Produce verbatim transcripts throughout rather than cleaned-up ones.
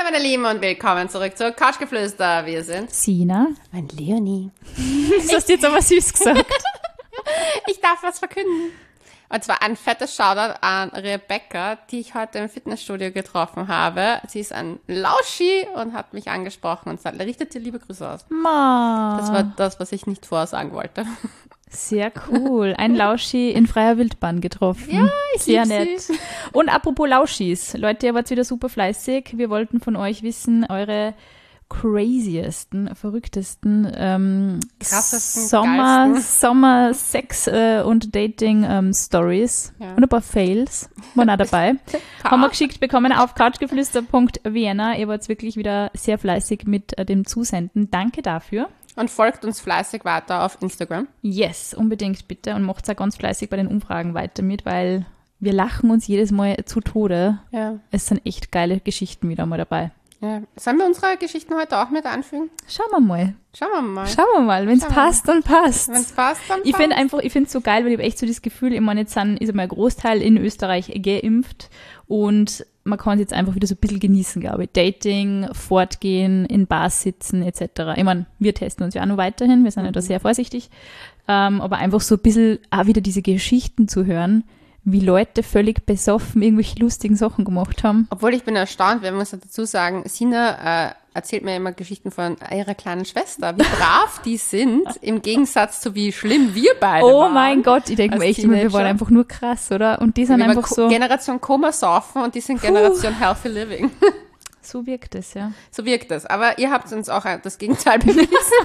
Hallo meine Lieben und willkommen zurück zu Couchgeflüster. Wir sind Sina und Leonie. Das hast du jetzt aber süß gesagt. Ich darf was verkünden. Und zwar ein fettes Shoutout an Rebecca, die ich heute im Fitnessstudio getroffen habe. Sie ist ein Lauschi und hat mich angesprochen und sagt, richtet dir liebe Grüße aus. Ma. Das war das, was ich nicht vorsagen wollte. Sehr cool. Ein Lauschi in freier Wildbahn getroffen. Ja, ich Sehr lieb nett. sie. Und apropos Lauschis. Leute, ihr wart wieder super fleißig. Wir wollten von euch wissen, eure craziesten, verrücktesten, ähm, Krassesten, Sommer, geilsten. Sommer, Sex äh, und Dating ähm, Stories Ja. und ein paar Fails waren auch dabei. Haben wir geschickt bekommen auf couchgeflüster punkt vienna. Ihr wart wirklich wieder sehr fleißig mit äh, dem Zusenden. Danke dafür. Und folgt uns fleißig weiter auf Instagram. Yes, unbedingt bitte und macht auch ganz fleißig bei den Umfragen weiter mit, weil wir lachen uns jedes Mal zu Tode. Ja. Es sind echt geile Geschichten wieder mal dabei. Ja. Sollen wir unsere Geschichten heute auch mit anfügen? Schauen wir mal. Schauen wir mal. Schauen wir mal. Wenn es Schauen wir passt, dann passt. Wenn es passt, dann Ich finde passt. einfach, ich finde es so geil, weil ich habe echt so das Gefühl, ich meine, jetzt sind, ist einmal ein Großteil in Österreich geimpft und man kann es jetzt einfach wieder so ein bisschen genießen, glaube ich. Dating, fortgehen, in Bars sitzen et cetera. Ich meine, wir testen uns ja auch noch weiterhin, wir sind ja da sehr vorsichtig, ähm, aber einfach so ein bisschen auch wieder diese Geschichten zu hören, wie Leute völlig besoffen irgendwelche lustigen Sachen gemacht haben. Obwohl ich bin erstaunt, wir müssen dazu sagen, Sina äh, erzählt mir immer Geschichten von ihrer kleinen Schwester, wie brav die sind, im Gegensatz zu wie schlimm wir beide Oh waren. mein Gott, ich denke mir als echt immer, wir waren Teenager. einfach nur krass, oder? Und die sind Wir waren einfach Ko- so, Generation Koma saufen und die sind Generation Healthy Living. so wirkt es, ja. So wirkt es. Aber ihr habt uns auch das Gegenteil bewiesen.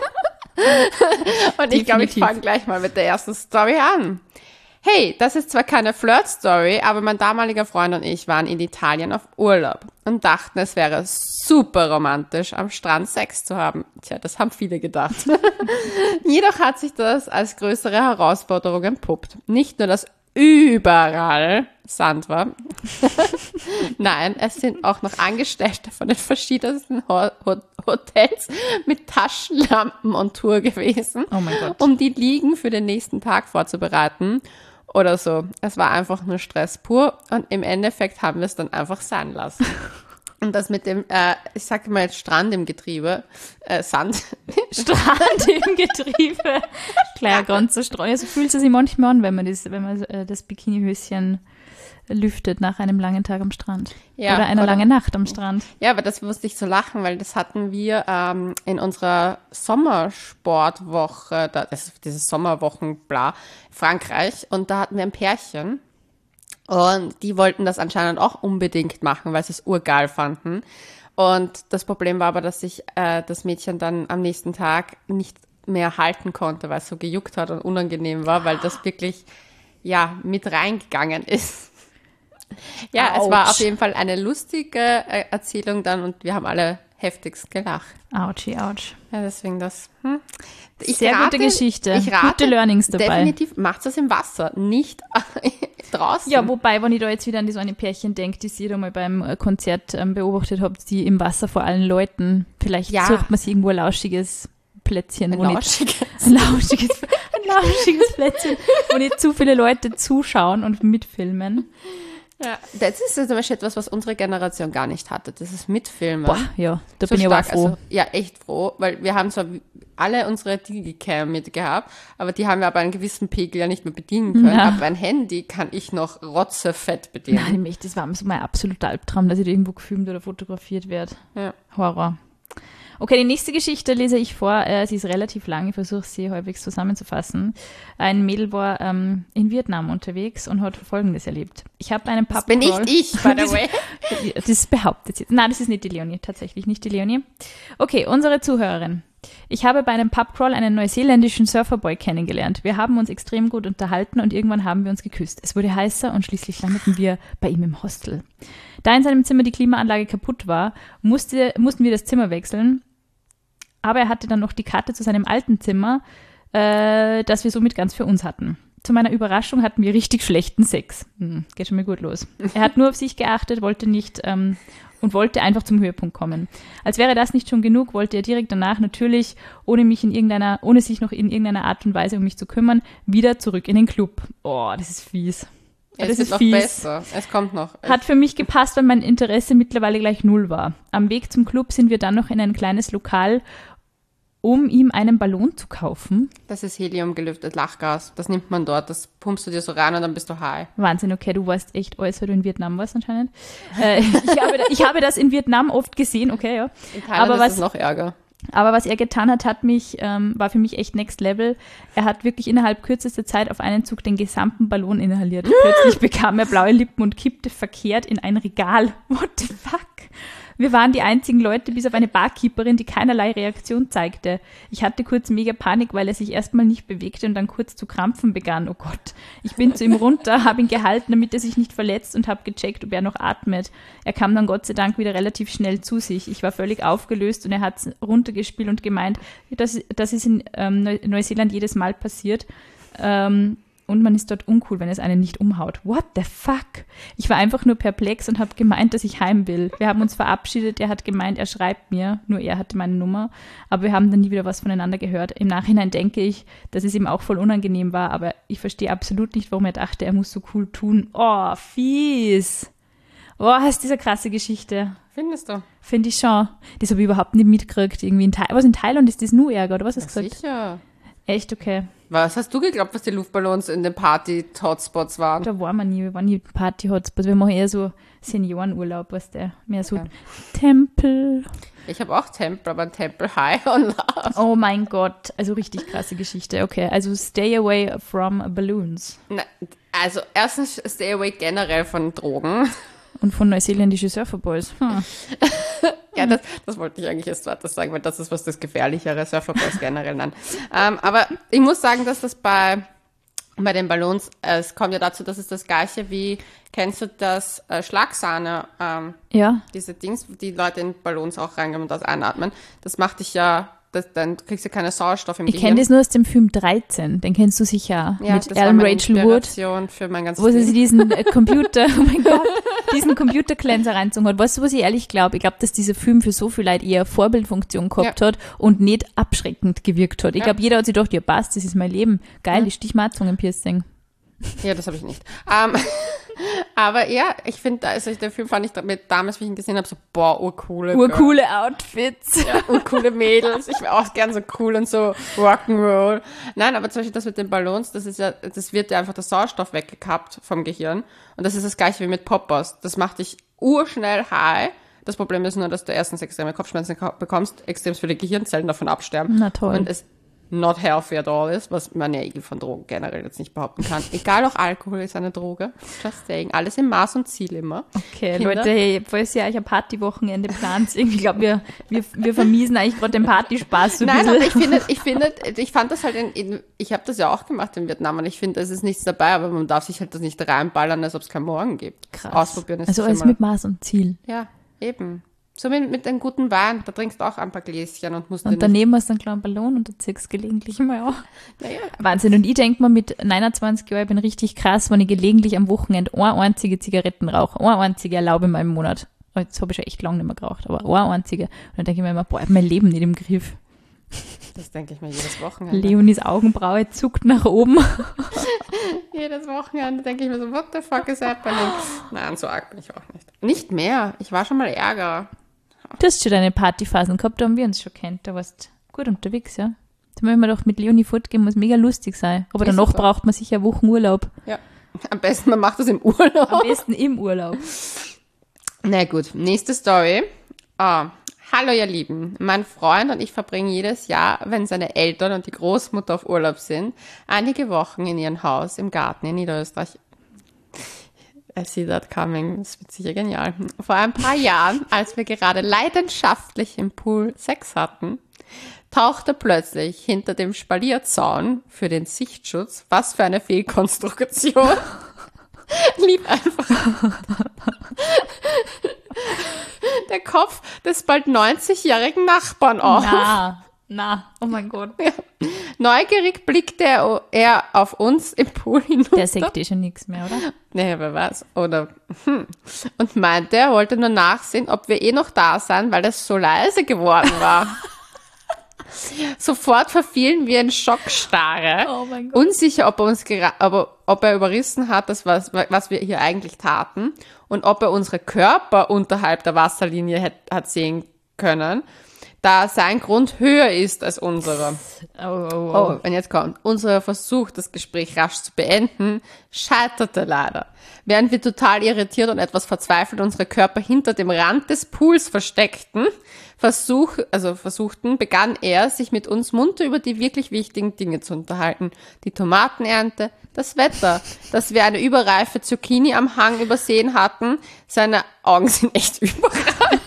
Und ich glaube, ich Definitiv. fange gleich mal mit der ersten Story an. Hey, das ist zwar keine Flirt-Story, aber mein damaliger Freund und ich waren in Italien auf Urlaub und dachten, es wäre super romantisch, am Strand Sex zu haben. Tja, das haben viele gedacht. Jedoch hat sich das als größere Herausforderung entpuppt. Nicht nur, dass überall Sand war. Nein, es sind auch noch Angestellte von den verschiedensten Ho- Ho- Hotels mit Taschenlampen und Tour gewesen, Oh mein Gott. um die Liegen für den nächsten Tag vorzubereiten oder so. Es war einfach nur Stress pur und im Endeffekt haben wir es dann einfach sein lassen. Und das mit dem, äh, ich sage mal jetzt Strand im Getriebe, äh, Sand. Strand im Getriebe. Klar, ganzer Strand. Ja, so fühlt es sich manchmal an, wenn man das, wenn man äh, das Bikinihöschen lüftet nach einem langen Tag am Strand. Ja, oder einer oder- langen Nacht am Strand. Ja, aber das musste ich so lachen, weil das hatten wir ähm, in unserer Sommersportwoche, da, das ist dieses Sommerwochen, bla, Frankreich. Und da hatten wir ein Pärchen. Und die wollten das anscheinend auch unbedingt machen, weil sie es urgeil fanden. Und das Problem war aber, dass sich äh, das Mädchen dann am nächsten Tag nicht mehr halten konnte, weil es so gejuckt hat und unangenehm war, weil das wirklich, ja, mit reingegangen ist. Ja, es war Autsch. auf jeden Fall eine lustige äh, Erzählung dann und wir haben alle heftigst gelacht. Ouchi, ouch. Ja, deswegen das. Hm. Ich Sehr gute Geschichte. Ich rate, Gute Learnings dabei. Definitiv macht das im Wasser, nicht draußen. Ja, wobei, wenn ich da jetzt wieder an die so eine Pärchen denke, die ich da mal beim äh, Konzert ähm, beobachtet habe, die im Wasser vor allen Leuten, vielleicht Ja. sucht man sich irgendwo ein lauschiges Plätzchen, ein wo nicht lauschiges. ein lauschiges, ein lauschiges Plätzchen, wo nicht zu viele Leute zuschauen und mitfilmen. Ja, das ist ja zum Beispiel etwas, was unsere Generation gar nicht hatte. Das ist Mitfilmen. Boah, ja, da So bin ich aber auch stark, froh. Also, ja, echt froh, weil wir haben zwar alle unsere Digicam mitgehabt, aber die haben wir aber einen gewissen Pegel ja nicht mehr bedienen können. Ja. Aber ein Handy kann ich noch rotzefett bedienen. Nein, mich, das war so mein absoluter Albtraum, dass ich da irgendwo gefilmt oder fotografiert werde. Ja. Horror. Okay, die nächste Geschichte lese ich vor. Äh, sie ist relativ lang, ich versuche sie halbwegs zusammenzufassen. Ein Mädel war ähm, in Vietnam unterwegs und hat Folgendes erlebt. Ich habe einen Pub Das bin nicht ich, by the way. Das behauptet sie. Nein, das ist nicht die Leonie, tatsächlich nicht die Leonie. Okay, unsere Zuhörerin. Ich habe bei einem Pubcrawl einen neuseeländischen Surferboy kennengelernt. Wir haben uns extrem gut unterhalten und irgendwann haben wir uns geküsst. Es wurde heißer und schließlich landeten wir bei ihm im Hostel. Da in seinem Zimmer die Klimaanlage kaputt war, musste, mussten wir das Zimmer wechseln. Aber er hatte dann noch die Karte zu seinem alten Zimmer, äh, das wir somit ganz für uns hatten. Zu meiner Überraschung hatten wir richtig schlechten Sex. Hm, geht schon mal gut los. Er hat nur auf sich geachtet, wollte nicht ähm, und wollte einfach zum Höhepunkt kommen. Als wäre das nicht schon genug, wollte er direkt danach natürlich, ohne mich in irgendeiner, ohne sich noch in irgendeiner Art und Weise um mich zu kümmern, wieder zurück in den Club. Oh, das ist fies. Es das wird ist noch fies. besser. Es kommt noch. Hat für mich gepasst, weil mein Interesse mittlerweile gleich null war. Am Weg zum Club sind wir dann noch in ein kleines Lokal, um ihm einen Ballon zu kaufen. Das ist heliumgelüftet Lachgas. Das nimmt man dort. Das pumpst du dir so rein und dann bist du high. Wahnsinn, okay, du warst echt alles, weil du in Vietnam warst anscheinend. Äh, ich, habe, ich habe das in Vietnam oft gesehen, okay, ja. In Thailand Aber ist was, es noch ärger. aber was er getan hat, hat mich, ähm, war für mich echt next level. Er hat wirklich innerhalb kürzester Zeit auf einen Zug den gesamten Ballon inhaliert. Plötzlich bekam er blaue Lippen und kippte verkehrt in ein Regal. What the fuck? Wir waren die einzigen Leute, bis auf eine Barkeeperin, die keinerlei Reaktion zeigte. Ich hatte kurz mega Panik, weil er sich erstmal nicht bewegte und dann kurz zu krampfen begann. Oh Gott. Ich bin zu ihm runter, habe ihn gehalten, damit er sich nicht verletzt und habe gecheckt, ob er noch atmet. Er kam dann Gott sei Dank wieder relativ schnell zu sich. Ich war völlig aufgelöst und er hat runtergespielt und gemeint, das, das ist in ähm, Neuseeland jedes Mal passiert. Ähm, Und man ist dort uncool, wenn es einen nicht umhaut. What the fuck? Ich war einfach nur perplex und habe gemeint, dass ich heim will. Wir haben uns verabschiedet. Er hat gemeint, er schreibt mir. Nur er hatte meine Nummer. Aber wir haben dann nie wieder was voneinander gehört. Im Nachhinein denke ich, dass es ihm auch voll unangenehm war. Aber ich verstehe absolut nicht, warum er dachte, er muss so cool tun. Oh, fies. Oh, ist diese krasse Geschichte. Findest du? Finde ich schon. Das habe ich überhaupt nicht mitgekriegt. Irgendwie in Thailand. Was in Thailand ist das nur Ärger, oder was hast du gesagt? Sicher. Echt, okay. Was hast du geglaubt, was die Luftballons in den Party-Hotspots waren? Da waren wir nie, wir waren nie Party-Hotspots. Wir machen eher so Seniorenurlaub, was der mehr so Okay. Tempel. Ich habe auch Tempel, aber ein Tempel High on Love. Oh mein Gott, also richtig krasse Geschichte. Okay, also stay away from balloons. Na, also erstens stay away generell von Drogen. Und von neuseeländischen Surferboys. Hm. Ja, das, das wollte ich eigentlich erst weiter sagen, weil das ist was das Gefährlichere, Surferboys generell. Nein. Ähm, aber ich muss sagen, dass das bei, bei den Ballons, äh, es kommt ja dazu, dass es das Gleiche wie, kennst du das äh, Schlagsahne, ähm, Ja, diese Dings, die Leute in Ballons auch reingeben und das einatmen, das macht dich ja, das, dann kriegst du keine Sauerstoff im ich Gehirn. kenne das nur aus dem Film dreizehn, den kennst du sicher, Ja, mit das war Alan meine Rachel Wood, Inspiration für mein ganzes wo sie Leben. diesen äh, Computer, oh mein Gott, diesen Computer-Cleanser reinzogen hat. Weißt du, was ich ehrlich glaube? Ich glaube, dass dieser Film für so viel Leute eher Vorbildfunktion gehabt Ja. hat und nicht abschreckend gewirkt hat. Ich Ja. glaube, jeder hat sich gedacht, ja passt, das ist mein Leben. Geil, Ja. ich stich mal Zungenpiercing. Ja, das habe ich nicht. Ähm, aber ja, ich finde, also den Film fand ich damit, damals, wie ich ihn gesehen habe, so, boah, urcoole. Urcoole Outfits. Ja, urcoole Mädels. Ich wäre auch gern so cool und so Rock'n'Roll. Nein, aber zum Beispiel das mit den Ballons, das ist ja, das wird ja einfach der Sauerstoff weggekappt vom Gehirn. Und das ist das Gleiche wie mit Poppers. Das macht dich urschnell high. Das Problem ist nur, dass du erstens extreme Kopfschmerzen bekommst, extrem viele Gehirnzellen davon absterben. Na toll. Und es not healthy at all ist, was man ja eh von Drogen generell jetzt nicht behaupten kann. Egal, auch Alkohol ist eine Droge. Just saying. Alles im Maß und Ziel immer. Okay, Kinder? Leute, hey, falls ihr euch ein Partywochenende plant, irgendwie glaube wir, wir, wir vermiesen eigentlich gerade den Partyspaß so ein Nein, aber bisschen. ich finde, ich finde, ich fand das halt in, in ich habe das ja auch gemacht in Vietnam und ich finde, es ist nichts dabei, aber man darf sich halt das nicht reinballern, als ob es keinen Morgen gibt. Krass. Ausprobieren ist Also das alles immer- mit Maß und Ziel. Ja, eben. So mit, mit einem guten Wein, da trinkst du auch ein paar Gläschen und musst dir Und daneben hast du einen kleinen Ballon und du ziehst gelegentlich mal auch. nicht, naja, Wahnsinn. Und ich denke mal, mit neunundzwanzig Jahren, ich bin richtig krass, wenn ich gelegentlich am Wochenende eine einzige Zigaretten rauche. Eine einzige erlaube in meinem Monat. Oh, jetzt habe ich schon echt lange nicht mehr geraucht, aber eine einzige. Und dann denke ich mir immer, boah, ich hab mein Leben nicht im Griff. das denke ich mir jedes Wochenende. Leonis Augenbraue zuckt nach oben. Jedes Wochenende denke ich mir so, what the fuck is happening? Nein, so arg bin ich auch nicht. Nicht mehr. Ich war schon mal Ärger. Du hast schon deine Partyphasen gehabt, da haben wir uns schon kennt. Da warst gut unterwegs, ja. Da müssen wir doch mit Leonie fortgehen, muss mega lustig sein. Aber Ist danach es so. braucht man sicher Wochenurlaub. Ja. Am besten, man macht das im Urlaub. Am besten im Urlaub. Na gut, nächste Story. Ah, hallo ihr Lieben, mein Freund und ich verbringen jedes Jahr, wenn seine Eltern und die Großmutter auf Urlaub sind, einige Wochen in ihrem Haus im Garten in Niederösterreich. I see that coming, das wird sicher genial. Vor ein paar Jahren, als wir gerade leidenschaftlich im Pool Sex hatten, tauchte plötzlich hinter dem Spalierzaun für den Sichtschutz, was für eine Fehlkonstruktion, lief einfach der Kopf des bald neunzigjährigen Nachbarn auf. Na, na, oh mein Gott. Neugierig blickte er, er auf uns im Pool hinunter. Der sagt eh schon nichts mehr, oder? Nee, wer weiß. Oder, hm. Und meinte, er wollte nur nachsehen, ob wir eh noch da sind, weil es so leise geworden war. Sofort verfielen wir in Schockstarre. Oh mein Gott. Unsicher, ob er uns gera- ob, ob er überrissen hat, das was, was wir hier eigentlich taten und ob er unsere Körper unterhalb der Wasserlinie hat, hat sehen können, da sein Grund höher ist als unserer. Oh, oh, oh. Oh, und jetzt kommt. Unser Versuch, das Gespräch rasch zu beenden, scheiterte leider. Während wir total irritiert und etwas verzweifelt unsere Körper hinter dem Rand des Pools versteckten, Versuch, also versuchten, begann er, sich mit uns munter über die wirklich wichtigen Dinge zu unterhalten. Die Tomatenernte, das Wetter, dass wir eine überreife Zucchini am Hang übersehen hatten. Seine Augen sind echt überall.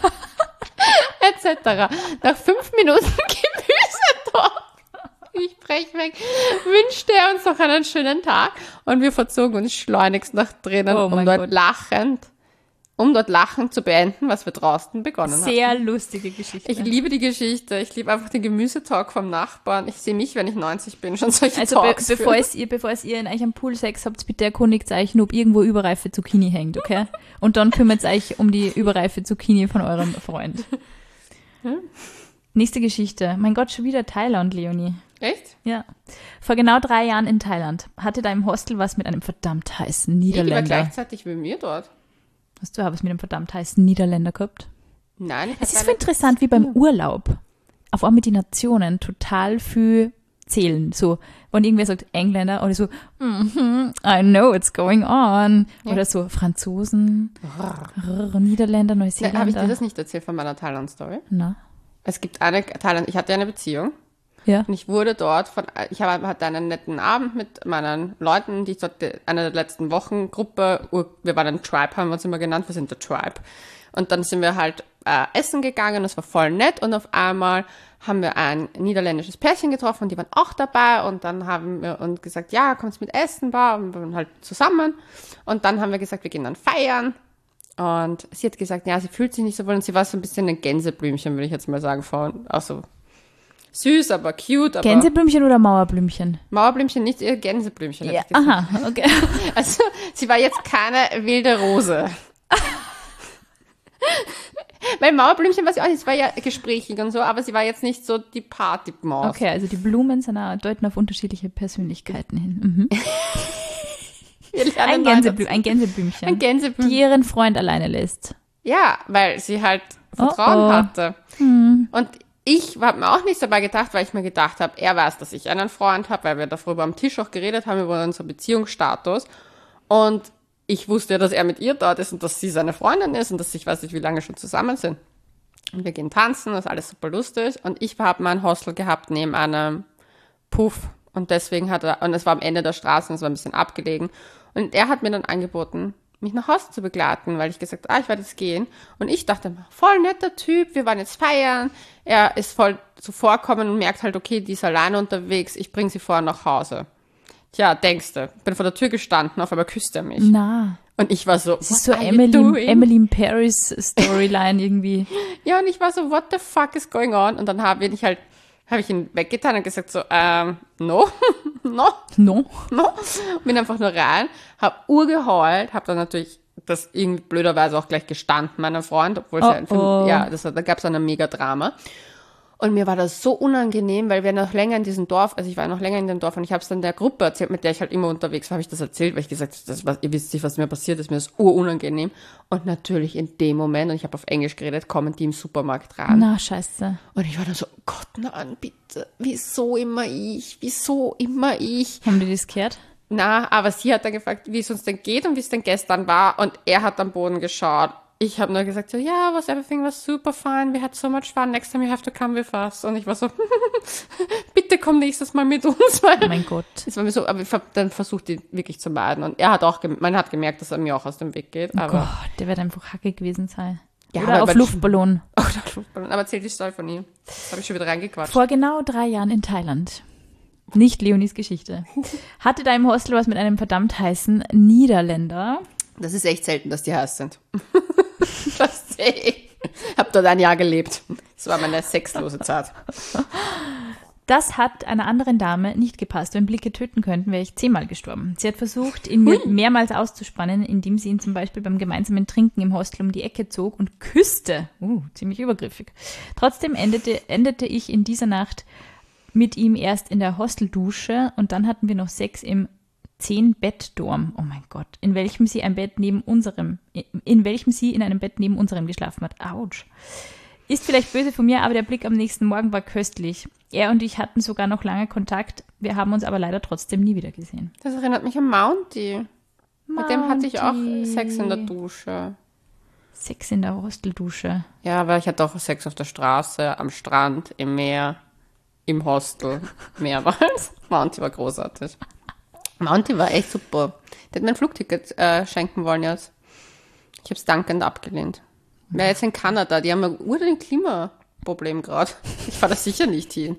et cetera. Nach fünf Minuten Gemüsetalk, ich brech weg, wünschte er uns noch einen schönen Tag und wir verzogen uns schleunigst nach drinnen, Oh um mein dort Gott. lachend, um dort lachend zu beenden, was wir draußen begonnen haben. Sehr lustige Geschichte. Ich liebe die Geschichte. Ich liebe einfach den Gemüsetalk vom Nachbarn. Ich sehe mich, wenn ich neunzig bin, schon solche Also be Talks bevor, führen. es ihr, bevor es ihr in euch am Pool Sex habt, bitte erkundigt euch, ob irgendwo überreife Zucchini hängt, okay? Und dann kümmert euch um die überreife Zucchini von eurem Freund. Nächste Geschichte. Mein Gott, schon wieder Thailand, Leonie. Echt? Ja. Vor genau drei Jahren in Thailand hatte da im Hostel was mit einem verdammt heißen Ich war Niederländer. gleichzeitig wie mir dort. Hast du was mit einem verdammt heißen Niederländer gehabt? Nein, ich Es ist hab so eine- interessant wie beim Urlaub. Auf einmal die Nationen total viel zählen. So, wenn irgendwer sagt Engländer oder so, mhm, I know what's going on. Ja. Oder so Franzosen, Rrr, Niederländer, Habe ich dir Neuseeländer. das nicht erzählt von meiner Thailand-Story? Na, Es gibt eine Thailand, ich hatte eine Beziehung ja. und ich wurde dort von, ich habe- hatte einen netten Abend mit meinen Leuten, die ich dort, eine der letzten Wochen, Gruppe, Ur- wir waren ein Tribe, haben wir uns immer genannt, wir sind der Tribe. Und dann sind wir halt äh, essen gegangen, das war voll nett und auf einmal haben wir ein niederländisches Pärchen getroffen und die waren auch dabei und dann haben wir uns gesagt, ja, kommst mit essen, war und wir waren halt zusammen und dann haben wir gesagt, wir gehen dann feiern. Und sie hat gesagt, ja, sie fühlt sich nicht so wohl und sie war so ein bisschen ein Gänseblümchen, würde ich jetzt mal sagen, von, auch so süß, aber cute, aber Gänseblümchen oder Mauerblümchen? Mauerblümchen, nicht ihr Gänseblümchen. hätte Ja, ich gesagt. aha, okay. Also, sie war jetzt keine wilde Rose. Weil Mauerblümchen war sie auch nicht, sie war ja gesprächig und so, aber sie war jetzt nicht so die Partymaus. Okay, also die Blumen sind auch, deuten auf unterschiedliche Persönlichkeiten hin. Mhm. Wir lernen Ein, neu Gänseblü dazu. ein Gänseblümchen, Ein Gänseblümchen. die ihren Freund alleine lässt. Ja, weil sie halt Vertrauen Oh, oh. hatte. Und ich habe mir auch nichts dabei gedacht, weil ich mir gedacht habe, er weiß, dass ich einen Freund habe, weil wir darüber am Tisch auch geredet haben, über unseren Beziehungsstatus. Und ich wusste ja, dass er mit ihr dort ist und dass sie seine Freundin ist und dass ich weiß nicht, wie lange schon zusammen sind. Und wir gehen tanzen, das ist alles super lustig. Und ich habe mein Hostel gehabt neben einem Puff. Und deswegen hat er, und es war am Ende der Straße, und es war ein bisschen abgelegen. Und er hat mir dann angeboten, mich nach Hause zu begleiten, weil ich gesagt habe, ah, ich werde jetzt gehen. Und ich dachte mir, voll netter Typ, wir waren jetzt feiern. Er ist voll zuvorkommen und merkt halt, okay, die ist alleine unterwegs, ich bringe sie vorher nach Hause. Tja, denkst du, bin vor der Tür gestanden, auf einmal küsst er mich. Na, Und ich war so, das ist what so are you Emily, doing? Emily in Paris Storyline irgendwie. Ja, und ich war so, what the fuck is going on? Und dann habe ich halt, habe ich ihn weggetan und gesagt so, ähm, no, no, No. no. Bin einfach nur rein, hab urgeheult, hab dann natürlich das irgendwie blöderweise auch gleich gestanden, meiner Freund, obwohl es Oh, ja, ein Film, oh. ja, das, da gab es ein Mega-Drama. Und mir war das so unangenehm, weil wir noch länger in diesem Dorf, also ich war noch länger in dem Dorf und ich habe es dann der Gruppe erzählt, mit der ich halt immer unterwegs war, habe ich das erzählt, weil ich gesagt habe, das, was, ihr wisst nicht, was mir passiert ist, mir ist urunangenehm. Und natürlich in dem Moment, und ich habe auf Englisch geredet, kommen die im Supermarkt rein. Na, scheiße. Und ich war dann so, oh Gott, nein, bitte, wieso immer ich, wieso immer ich? Haben die das gehört? Na, aber sie hat dann gefragt, wie es uns denn geht und wie es denn gestern war und er hat am Boden geschaut. Ich habe nur gesagt, so, ja, was, everything was super fine, we had so much fun, next time you have to come with us. Und ich war so, bitte komm nächstes Mal mit uns, weil Oh mein Gott. es war mir so, aber ich habe dann versucht, die wirklich zu meiden. Und er hat auch, gem- man hat gemerkt, dass er mir auch aus dem Weg geht. Oh Aber, Gott, der wird einfach Hacke gewesen sein. Ja, Oder aber auf man- Luftballon. oh, der Luftballon. Aber erzähl die Story von ihm. Das habe ich schon wieder reingequatscht. Vor genau drei Jahren in Thailand. Nicht Leonis Geschichte. Hatte da im Hostel was mit einem verdammt heißen Niederländer. Das ist echt selten, dass die heiß sind. Das sehe ich. Hab dort ein Jahr gelebt. Das war meine sexlose Zeit. Das hat einer anderen Dame nicht gepasst. Wenn Blicke töten könnten, wäre ich zehnmal gestorben. Sie hat versucht, ihn mir mehrmals auszuspannen, indem sie ihn zum Beispiel beim gemeinsamen Trinken im Hostel um die Ecke zog und küsste. Uh, ziemlich übergriffig. Trotzdem endete, endete ich in dieser Nacht mit ihm erst in der Hosteldusche und dann hatten wir noch Sex im Zehn-Bett-Dorm. Oh mein Gott. In welchem sie ein Bett neben unserem, in welchem sie in einem Bett neben unserem geschlafen hat. Autsch. Ist vielleicht böse von mir, aber der Blick am nächsten Morgen war köstlich. Er und ich hatten sogar noch lange Kontakt. Wir haben uns aber leider trotzdem nie wieder gesehen. Das erinnert mich an Mounty. Mounty. Mit dem hatte ich auch Sex in der Dusche. Sex in der Hosteldusche. Ja, weil ich hatte auch Sex auf der Straße, am Strand, im Meer, im Hostel, mehrmals. Mounty war großartig. Mounty war echt super. Der hat mir ein Flugticket äh, schenken wollen jetzt. Ich habe es dankend abgelehnt. Wer jetzt in Kanada, die haben ja ur den Klimaproblem gerade. Ich fahre da sicher nicht hin.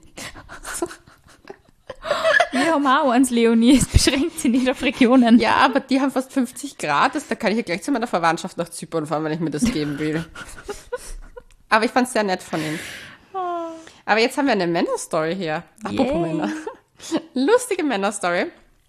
Wir haben auch eins, Leonie. Es beschränkt sich nicht auf Regionen. Ja, aber die haben fast fünfzig Grad. Das, da kann ich ja gleich zu meiner Verwandtschaft nach Zypern fahren, wenn ich mir das geben will. Aber ich fand es sehr nett von ihm. Aber jetzt haben wir eine Männerstory hier. Apropos Yay. Männer. Lustige Männerstory.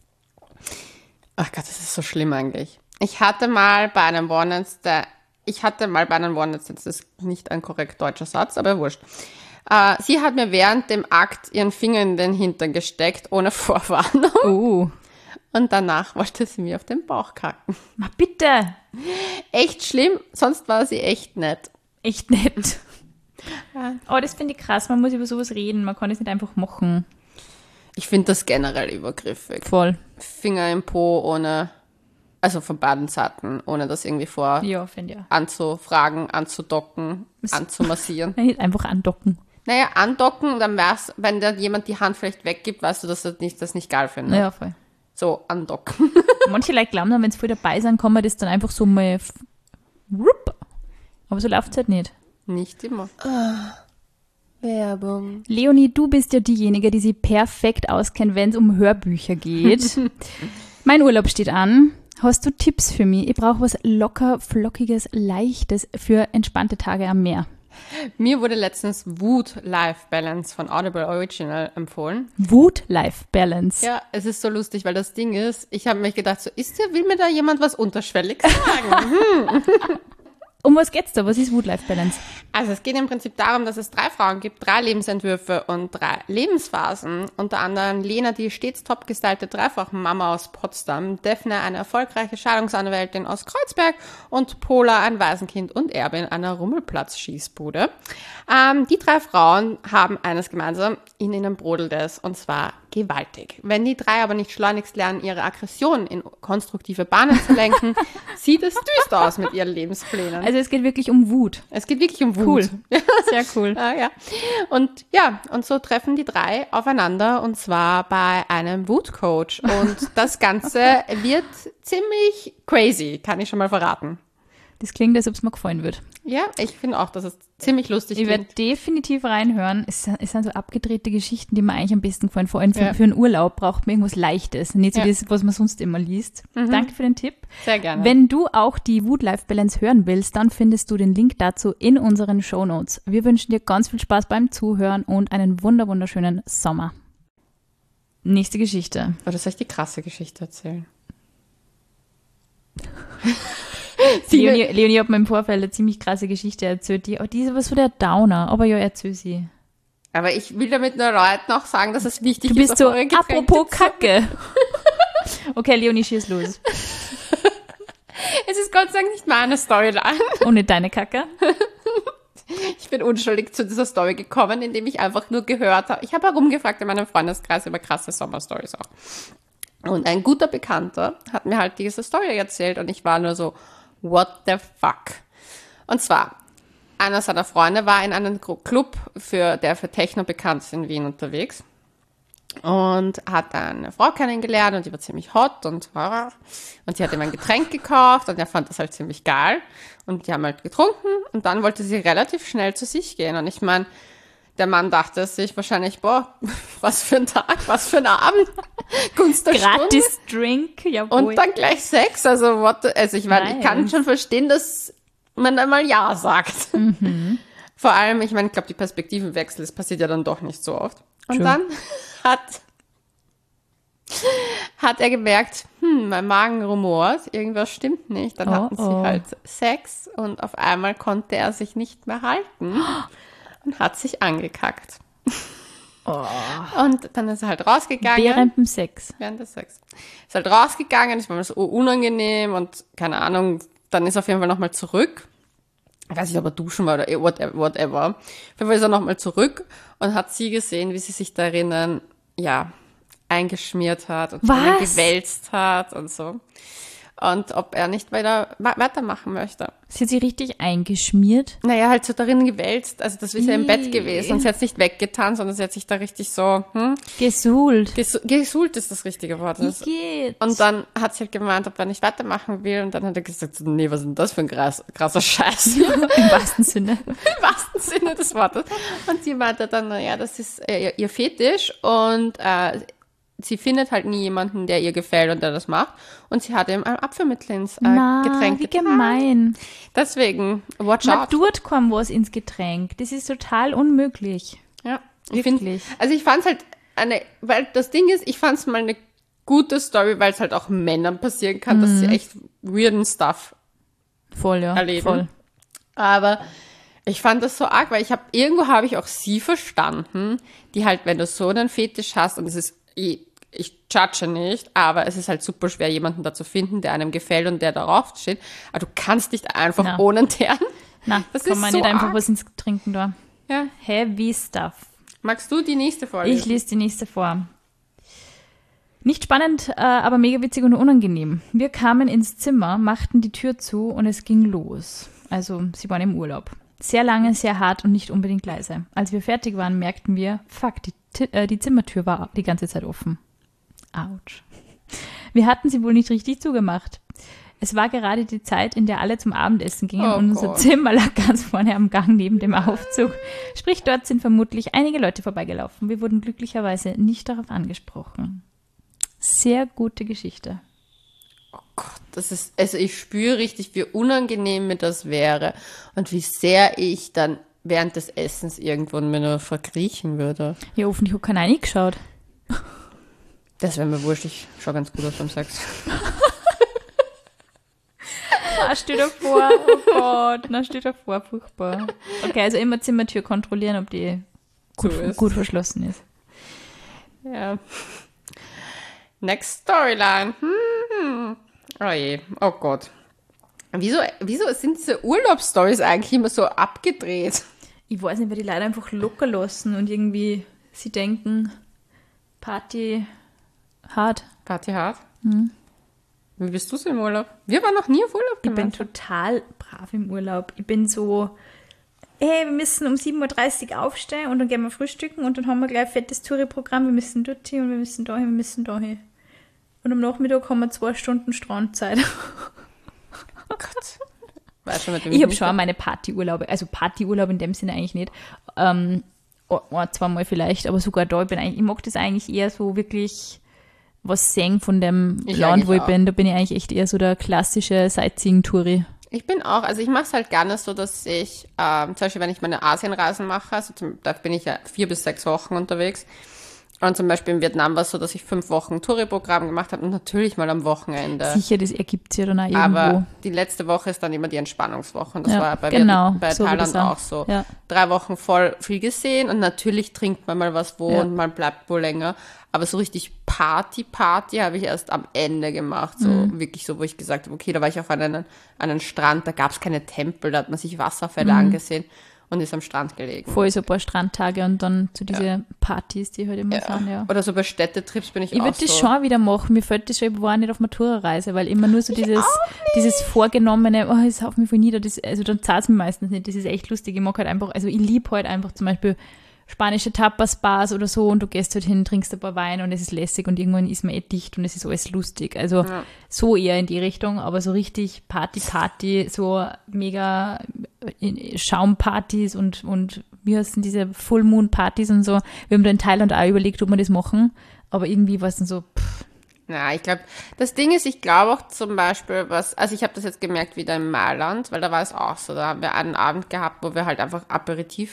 Ach Gott, das ist so schlimm eigentlich. Ich hatte mal bei einem One-Night-Stand, ich hatte mal bei einem One-Night-Stand, das ist nicht ein korrekt deutscher Satz, aber wurscht. Äh, sie hat mir während dem Akt ihren Finger in den Hintern gesteckt, ohne Vorwarnung. Oh. Und danach wollte sie mir auf den Bauch kacken. Ma bitte. Echt schlimm, sonst war sie echt nett. Echt nett. Oh, das finde ich krass. Man muss über sowas reden. Man kann es nicht einfach machen. Ich finde das generell übergriffig. Voll. Finger im Po ohne, also von beiden Seiten, ohne das irgendwie vor Ja, finde ich. anzufragen, anzudocken, anzumassieren. Nicht einfach andocken. Naja, andocken, dann wär's, wenn da jemand die Hand vielleicht weggibt, weißt du, dass er nicht, das nicht geil findet. Ja, voll. So, andocken. Manche Leute glauben dann, wenn sie voll dabei sind, kann man das dann einfach so mal f- rup. Aber so läuft es halt nicht. Nicht immer. Werbung. Leonie, du bist ja diejenige, die sich perfekt auskennt, wenn es um Hörbücher geht. Mein Urlaub steht an. Hast du Tipps für mich? Ich brauche was locker, flockiges, leichtes für entspannte Tage am Meer. Mir wurde letztens Wood-Life-Balance von Audible Original empfohlen. Wood-Life-Balance. Ja, es ist so lustig, weil das Ding ist, ich habe mich gedacht, so ist der, will mir da jemand was unterschwellig sagen? hm. Um was geht's da? Was ist Wood-Life-Balance? Also es geht im Prinzip darum, dass es drei Frauen gibt, drei Lebensentwürfe und drei Lebensphasen. Unter anderem Lena, die stets top gestylte Dreifach-Mama aus Potsdam, Daphne, eine erfolgreiche Scheidungsanwältin aus Kreuzberg und Pola, ein Waisenkind und Erbin einer Rummelplatz-Schießbude. Ähm, die drei Frauen haben eines gemeinsam, in ihnen brodelt es, und zwar gewaltig. Wenn die drei aber nicht schleunigst lernen, ihre Aggression in konstruktive Bahnen zu lenken, sieht es düster aus mit ihren Lebensplänen. Also es geht wirklich um Wut. Es geht wirklich um Wut. Cool. Sehr cool. ah, ja. Und ja, und so treffen die drei aufeinander und zwar bei einem Wutcoach. Und das Ganze wird ziemlich crazy, kann ich schon mal verraten. Das klingt, als ob es mir gefallen wird. Ja, ich finde auch, dass es ziemlich lustig Ich werde klingt. definitiv reinhören. Es, es sind so abgedrehte Geschichten, die mir eigentlich am besten gefallen. Vor allem für, Ja. für einen Urlaub braucht man irgendwas Leichtes. Nicht so Ja. das, was man sonst immer liest. Danke für den Tipp. Sehr gerne. Wenn du auch die Wood-Life-Balance hören willst, dann findest du den Link dazu in unseren Shownotes. Wir wünschen dir ganz viel Spaß beim Zuhören und einen wunder wunderschönen Sommer. Nächste Geschichte. Oder soll ich die krasse Geschichte erzählen? Leonie, Leonie hat mir im Vorfeld eine ziemlich krasse Geschichte erzählt. Die, oh, die ist aber so der Downer. Aber ja, erzähl sie. Aber ich will damit nur Leuten auch sagen, dass es wichtig Du ist, bist auf so, eure Getränke apropos zu- Kacke. Okay, Leonie, schieß los. Es ist Gott sei Dank nicht meine Storyline. Ohne deine Kacke. Ich bin unschuldig zu dieser Story gekommen, indem ich einfach nur gehört habe. Ich habe herumgefragt in meinem Freundeskreis über krasse Sommerstories auch. Und ein guter Bekannter hat mir halt diese Story erzählt und ich war nur so, what the fuck? Und zwar, einer seiner Freunde war in einem Club, für, der für Techno bekannt ist in Wien unterwegs. Und hat eine Frau kennengelernt und die war ziemlich hot und und sie hat ihm ein Getränk gekauft und er fand das halt ziemlich geil und die haben halt getrunken und dann wollte sie relativ schnell zu sich gehen und ich meine, der Mann dachte sich wahrscheinlich, boah, was für ein Tag, was für ein Abend, Gunst der Stunde. Gratis Drink, jawohl. Und dann gleich Sex, also what, the- also ich meine, ich kann Nice. schon verstehen, dass man einmal Ja sagt. Mhm. Vor allem, ich meine, ich glaube, die Perspektivenwechsel, das passiert ja dann doch nicht so oft. Und True. dann hat, hat er gemerkt, hm, mein Magen rumort, irgendwas stimmt nicht. Dann Oh, hatten sie oh. halt Sex und auf einmal konnte er sich nicht mehr halten und hat sich angekackt. Oh. Und dann ist er halt rausgegangen. Während dem Sex. Während des Sex. Ist halt rausgegangen, es war mir so unangenehm und keine Ahnung, dann ist er auf jeden Fall nochmal zurück. Ich weiß nicht, ob er duschen war oder whatever. whatever. Auf jeden Fall ist er nochmal zurück und hat sie gesehen, wie sie sich darin, ja, eingeschmiert hat und drinnen Was? gewälzt hat und so. Und ob er nicht weiter, weitermachen möchte. Sie hat sie richtig eingeschmiert. Naja, halt so darin gewälzt. Also das ist ja im Bett Ih. gewesen und sie hat es nicht weggetan, sondern sie hat sich da richtig so, hm, Gesuhlt. gesu- gesuhlt ist das richtige Wort. Wie Das- geht's? Und dann hat sie halt gemeint, ob er nicht weitermachen will. Und dann hat er gesagt, so, nee, was ist denn das für ein krass, krasser Scheiß? Im wahrsten Sinne. Im wahrsten Sinne des Wortes. Und sie meinte dann, naja, das ist äh, ihr, ihr Fetisch und äh, sie findet halt nie jemanden, der ihr gefällt und der das macht. Und sie hat ihm ein Apfelmittel ins äh, Na, Getränk wie getan. gemein. Deswegen, watch Man out. tut kaum was ins Getränk. Das ist total unmöglich. Ja, ich finde, Wirklich. also ich fand es halt eine, weil das Ding ist, ich fand es mal eine gute Story, weil es halt auch Männern passieren kann, dass sie echt weirden Stuff Voll, ja. erleben. Voll. Aber ich fand das so arg, weil ich habe, irgendwo habe ich auch sie verstanden, die halt, wenn du so einen Fetisch hast, und es ist, ich, ich judge nicht, aber es ist halt super schwer, jemanden da zu finden, der einem gefällt und der darauf steht. Aber du kannst nicht einfach Na. ohne deren. Na, Das kann ist man so nicht einfach arg. was ins Trinken da. Ja. Heavy stuff. Magst du die nächste Folge? Ich lese die nächste vor. Nicht spannend, äh, aber mega witzig und unangenehm. Wir kamen ins Zimmer, machten die Tür zu und es ging los. Also, sie waren im Urlaub. Sehr lange, sehr hart und nicht unbedingt leise. Als wir fertig waren, merkten wir, fuck, die, Ti- äh, die Zimmertür war die ganze Zeit offen. Autsch. Wir hatten sie wohl nicht richtig zugemacht. Es war gerade die Zeit, in der alle zum Abendessen gingen Oh und unser Gott. Zimmer lag ganz vorne am Gang neben dem Aufzug. Sprich, dort sind vermutlich einige Leute vorbeigelaufen. Wir wurden glücklicherweise nicht darauf angesprochen. Sehr gute Geschichte. Das ist, also ich spüre richtig, wie unangenehm mir das wäre und wie sehr ich dann während des Essens irgendwo mir nur verkriechen würde. Ja, hoffentlich hat keiner reingeschaut. Das wäre mir wurscht, ich schaue ganz gut aus beim Sex. Na, steh dir vor, oh Gott, na, steh dir vor, furchtbar. Okay, also immer Zimmertür kontrollieren, ob die gut, So ist. gut verschlossen ist. Ja. Next Storyline. Hm. Oh je, oh Gott. Wieso, wieso sind diese Urlaubsstories eigentlich immer so abgedreht? Ich weiß nicht, weil die Leute einfach locker lassen und irgendwie sie denken, Party hart. Party hart. Wie bist du so im Urlaub? Wir waren noch nie auf Urlaub Ich bin gemeinsam. total brav im Urlaub. Ich bin so, hey, wir müssen um sieben Uhr dreißig aufstehen und dann gehen wir frühstücken und dann haben wir gleich ein fettes Touri-Programm. Wir müssen dort hin und wir müssen da hin, wir müssen da hin. Und am Nachmittag haben wir zwei Stunden Strandzeit. Oh Gott. Weißt du, mit dem Ich habe nicht- schon meine Partyurlaube, also Partyurlaub in dem Sinne eigentlich nicht. Ähm, ein, zweimal vielleicht, aber sogar da, ich bin eigentlich, ich mag das eigentlich eher so wirklich was sehen von dem Ich Land, wo eigentlich ich auch. bin. Da bin ich eigentlich echt eher so der klassische Sightseeing-Touri. Ich bin auch, also ich mache es halt gerne so, dass ich, ähm, zum Beispiel, wenn ich meine Asienreisen mache, also zum, da bin ich ja vier bis sechs Wochen unterwegs. Und zum Beispiel in Vietnam war es so, dass ich fünf Wochen Touri-Programm gemacht habe und natürlich mal am Wochenende. Sicher, das ergibt sich ja dann auch irgendwo. Aber die letzte Woche ist dann immer die Entspannungswoche. Und das Ja, war bei, genau, Viet- bei so wie Thailand das auch. auch so. Ja. Drei Wochen voll viel gesehen und natürlich trinkt man mal was wo Ja. und man bleibt wo länger. Aber so richtig Party, Party habe ich erst am Ende gemacht. So Mhm. wirklich so, wo ich gesagt habe, okay, da war ich auf einen, einen Strand, da gab es keine Tempel, da hat man sich Wasserfälle Mhm. angesehen und ist am Strand gelegen. Voll so ein paar Strandtage und dann zu diese Partys, die halt immer sind, ja. Oder so bei Städtetrips bin ich, Ich auch würde das so. schon wieder machen. Mir fällt das schon, ich war nicht auf Matura-Reise, weil immer nur so dieses, dieses vorgenommene, oh, es haut mich voll nieder, das, also dann zahlt es mir meistens nicht. Das ist echt lustig. Ich mag halt einfach, also ich liebe halt einfach zum Beispiel spanische Tapas-Bars oder so und du gehst halt hin, trinkst ein paar Wein und es ist lässig und irgendwann ist man eh dicht und es ist alles lustig. Also Ja. so eher in die Richtung, aber so richtig Party-Party, so mega äh, Schaumpartys und, und wie heißen diese Full-Moon-Partys und so. Wir haben da in Thailand auch überlegt, ob wir das machen, aber irgendwie war es dann so, pff, Ja, ich glaube, das Ding ist, ich glaube auch zum Beispiel, was, also ich habe das jetzt gemerkt wieder in Mailand, weil da war es auch so, da haben wir einen Abend gehabt, wo wir halt einfach Aperitif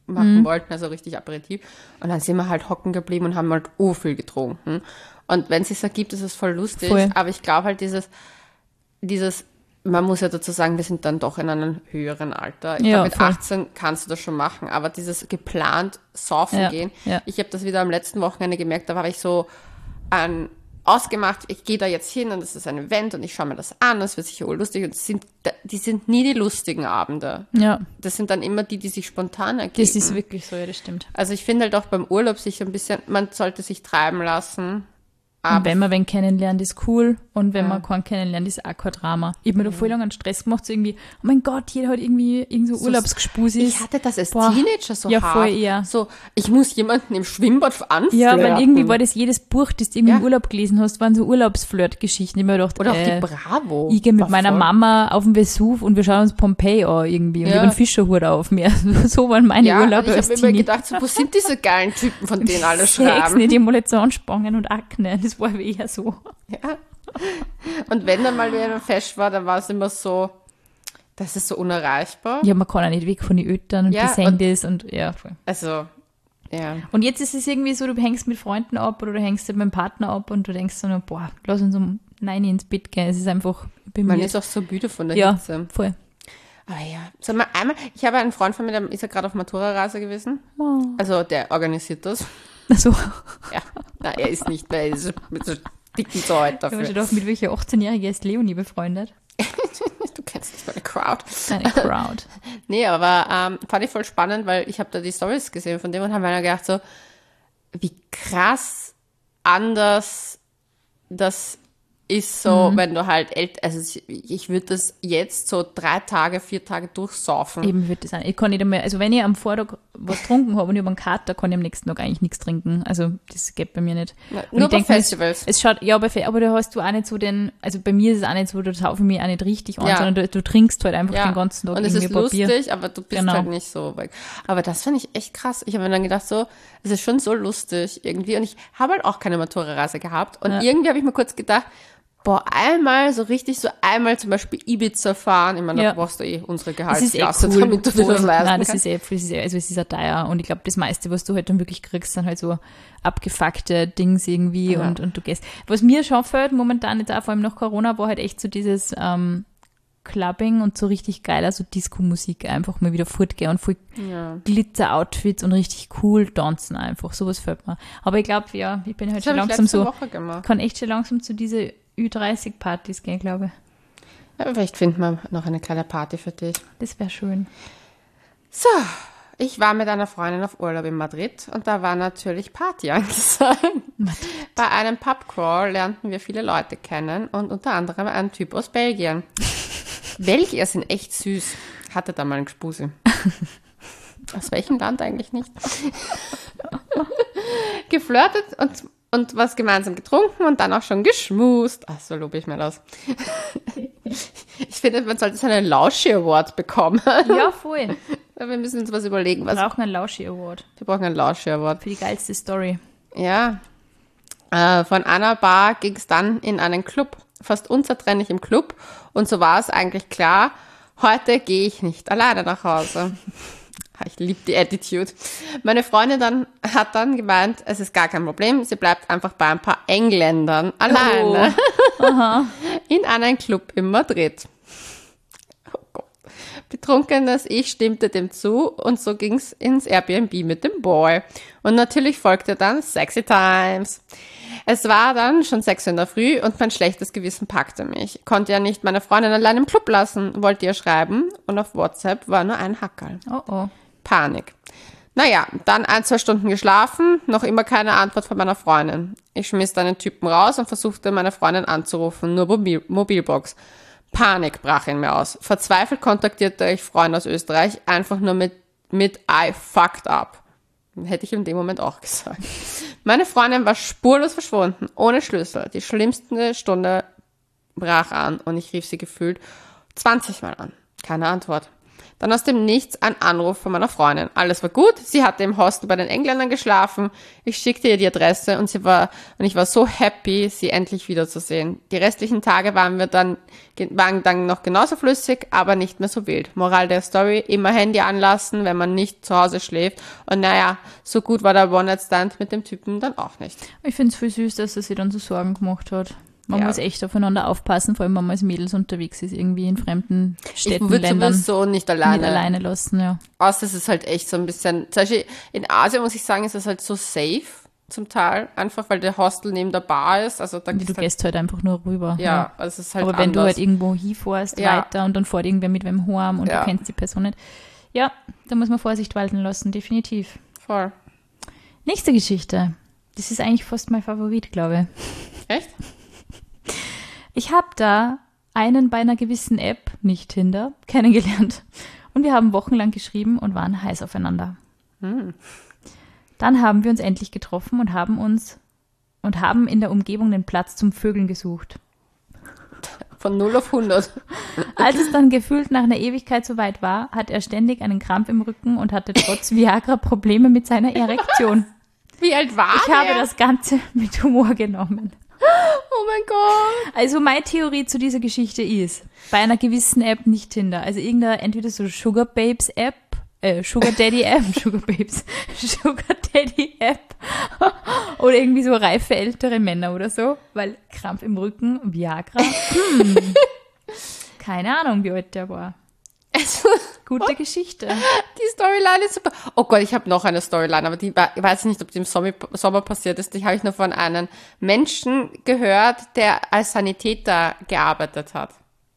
machen mhm. wollten, also richtig Aperitif. Und dann sind wir halt hocken geblieben und haben halt oh viel getrunken. Und wenn es sich ergibt, ist es voll lustig. Voll. Aber ich glaube halt dieses, dieses, man muss ja dazu sagen, wir sind dann doch in einem höheren Alter. Ich ja, glaube, mit voll. achtzehn kannst du das schon machen. Aber dieses geplant saufen ja, gehen, ja. ich habe das wieder am letzten Wochenende gemerkt, da war ich so ein ausgemacht, ich gehe da jetzt hin und es ist ein Event und ich schaue mir das an, das wird sicher lustig und sind, die sind nie die lustigen Abende. Ja. Das sind dann immer die, die sich spontan ergeben. Das ist wirklich so, ja, das stimmt. Also ich finde halt auch beim Urlaub sich ein bisschen, man sollte sich treiben lassen. Und wenn man wen kennenlernt, ist cool. Und wenn Ja. man keinen kennenlernt, ist auch kein Drama. Ich habe mir da voll lange einen Stress gemacht, so irgendwie, oh mein Gott, jeder hat irgendwie irgend so Urlaubsgespusis. Ich hatte das als Boah. Teenager so Ja, hart. voll eher. So, ich muss jemanden im Schwimmbad anflirten. Ja, weil irgendwie war das jedes Buch, das du irgendwie Ja. im Urlaub gelesen hast, waren so Urlaubsflirt-Geschichten. Ich hab mir gedacht, Oder auch äh, die Bravo. ich gehe mit War meiner voll- Mama auf den Vesuv und wir schauen uns Pompeii an irgendwie. Und Ja. ich habe einen Fischerhut auf mir. So waren meine Ja, und Urlaube ich als habe mir immer Teenie. gedacht, so, wo sind diese geilen Typen, von denen alle Sex, schreiben? nicht immer jetzt Anspangen und Akne. Das war eher so. Ja. Und wenn dann mal wieder ein Fest war, dann war es immer so, das ist so unerreichbar. Ja, man kann auch nicht weg von den Eltern und Ja, die sehen das und ja, voll. Also, ja. Und jetzt ist es irgendwie so, du hängst mit Freunden ab oder du hängst mit dem Partner ab und du denkst so, nur, boah, lass uns um neun ins Bett gehen. Es ist einfach bei Man mir. ist auch so müde von der ja, Hitze. voll. Aber ja, sag mal, einmal, ich habe einen Freund von mir, der ist ja gerade auf Matura-Reise gewesen. Oh. Also, der organisiert das. Also, Ja, na, er ist nicht mehr, er ist mit so dicken so alt ich habe schon dafür. gedacht, mit welcher achtzehnjährige ist Leonie befreundet? Du kennst nicht meine Crowd. Eine Crowd. Nee, aber ähm, fand ich voll spannend, weil ich habe da die Stories gesehen von dem und habe mir dann gedacht so, wie krass anders das ist so, wenn du halt älter, also ich würde das jetzt so drei Tage, vier Tage durchsaufen. Eben wird das sein. Ich kann nicht einmal, also wenn ich am Vortag was getrunken habe und ich habe einen Kater, kann ich am nächsten Tag eigentlich nichts trinken. Also das geht bei mir nicht. Na, Und nur ich bei denk mir, Festivals. Es, es schaut, ja, bei Fe- aber da hast du auch nicht so den, also bei mir ist es auch nicht so, da saufe ich mich auch nicht richtig an, Ja. sondern du, du trinkst halt einfach Ja, den ganzen Tag und es irgendwie ist Papier. lustig, aber du bist Genau. halt nicht so weg. Aber das fand ich echt krass. Ich habe mir dann gedacht so, es ist schon so lustig irgendwie. Und ich habe halt auch keine Matura-Reise gehabt. Und Ja. irgendwie habe ich mir kurz gedacht, boah, einmal so richtig, so einmal zum Beispiel Ibiza fahren. Ich meine, Ja. da brauchst du eh unsere Das ist eh Gehaltsklasse, cool. damit du dir das Voll. leisten Nein, das kannst. ist eh, das ist eh, also es ist auch teuer. Und ich glaube, das meiste, was du halt dann wirklich kriegst, sind halt so abgefuckte Dings irgendwie Ja. und, und du gehst. Was mir schon fällt, momentan jetzt auch, vor allem nach Corona, war halt echt so dieses ähm, Clubbing und so richtig geil, also Disco-Musik einfach mal wieder fortgehen und voll Ja. Glitzer-Outfits und richtig cool tanzen einfach. Sowas fällt mir. Aber ich glaube, ja, ich bin halt Das schon habe ich langsam letzte so, Woche gemacht. kann echt schon langsam zu diese Ü dreißig Partys gehen, glaube ich. Ja, vielleicht finden wir noch eine kleine Party für dich. Das wäre schön. So, ich war mit einer Freundin auf Urlaub in Madrid und da war natürlich Party angesagt. Bei einem Pubcrawl lernten wir viele Leute kennen und unter anderem einen Typ aus Belgien. Belgier sind echt süß. Hatte da mal einen Gspusi. Aus welchem Land eigentlich nicht? Geflirtet und, und was gemeinsam getrunken und dann auch schon geschmust. Ach, so lobe ich mir das. Ich finde, man sollte so einen Lauschi Award bekommen. Ja, voll. Wir müssen uns was überlegen. Wir Was, brauchen einen Lauschi Award wir brauchen einen Lauschi Award. für die geilste Story. Ja. Äh, von einer Bar ging es dann in einen Club. Fast unzertrennlich im Club. Und so war es eigentlich klar, heute gehe ich nicht alleine nach Hause. Ich liebe die Attitude. Meine Freundin dann hat dann gemeint, es ist gar kein Problem, sie bleibt einfach bei ein paar Engländern alleine in einen Club in Madrid. Oh Gott. Betrunkenes Ich stimmte dem zu und so ging's ins Airbnb mit dem Boy. Und natürlich folgte dann Sexy Times. Es war dann schon sechs Uhr in der Früh und mein schlechtes Gewissen packte mich. Konnte ja nicht meine Freundin allein im Club lassen, wollte ihr schreiben und auf WhatsApp war nur ein Hackerl. Oh oh. Panik. Naja, dann ein, zwei Stunden geschlafen, noch immer keine Antwort von meiner Freundin. Ich schmiss dann den Typen raus und versuchte meine Freundin anzurufen, nur Mobil Mobilbox. Panik brach in mir aus. Verzweifelt kontaktierte ich Freunde aus Österreich, einfach nur mit, mit I fucked up. Hätte ich in dem Moment auch gesagt. Meine Freundin war spurlos verschwunden, ohne Schlüssel. Die schlimmste Stunde brach an und ich rief sie gefühlt zwanzig Mal an. Keine Antwort. Dann aus dem Nichts ein Anruf von meiner Freundin. Alles war gut. Sie hatte im Hostel bei den Engländern geschlafen. Ich schickte ihr die Adresse und sie war, und ich war so happy, sie endlich wiederzusehen. Die restlichen Tage waren wir dann, waren dann noch genauso flüssig, aber nicht mehr so wild. Moral der Story, immer Handy anlassen, wenn man nicht zu Hause schläft. Und naja, so gut war der One-Night-Stand mit dem Typen dann auch nicht. Ich finde es voll süß, dass er sich dann so Sorgen gemacht hat. Man Ja. muss echt aufeinander aufpassen, vor allem wenn man als Mädels unterwegs ist, irgendwie in fremden Städten, Ich würde Ländern sowieso nicht nicht alleine. alleine lassen, ja. Außer es ist halt echt so ein bisschen, zum Beispiel in Asien muss ich sagen, ist es halt so safe zum Teil, einfach weil der Hostel neben der Bar ist. Also da Du gehst halt, gehst halt einfach nur rüber. ja, also es ist halt Aber wenn du anders. halt irgendwo hinfährst, Ja. weiter und dann fährt irgendwer mit wem heim und Ja. du kennst die Person nicht. Ja, da muss man Vorsicht walten lassen, definitiv. Voll. Nächste Geschichte. Das ist eigentlich fast mein Favorit, glaube ich. Echt? Ich habe da einen bei einer gewissen App, nicht Tinder, kennengelernt. Und wir haben wochenlang geschrieben und waren heiß aufeinander. Hm. Dann haben wir uns endlich getroffen und haben uns und haben in der Umgebung den Platz zum Vögeln gesucht. Von null auf hundert. Als es dann gefühlt nach einer Ewigkeit soweit war, hat er ständig einen Krampf im Rücken und hatte trotz Viagra Probleme mit seiner Erektion. Wie alt war Ich der? habe das Ganze mit Humor genommen. Oh mein Gott. Also meine Theorie zu dieser Geschichte ist, bei einer gewissen App nicht Tinder, also irgendeine, entweder so Sugar Babes App, äh, Sugar Daddy App, Sugar Babes, Sugar Daddy App oder irgendwie so reife ältere Männer oder so, weil Krampf im Rücken, Viagra, hm. Keine Ahnung, wie alt der war. Also, Gute Geschichte. die Storyline ist super. Oh Gott, ich habe noch eine Storyline, aber die war, ich weiß nicht, ob die im Sommer, Sommer passiert ist. Die habe ich nur von einem Menschen gehört, der als Sanitäter gearbeitet hat.